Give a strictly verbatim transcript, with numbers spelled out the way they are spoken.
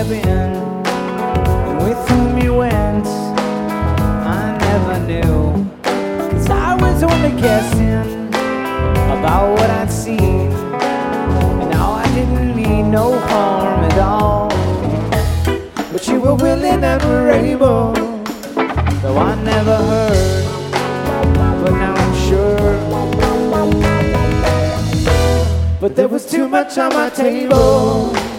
have been, and with whom you went, I never knew. 'Cause I was only guessing about what I'd seen, and now I didn't mean no harm at all. But you were willing and were able, though I never heard, but now I'm sure. But there was too much on my table,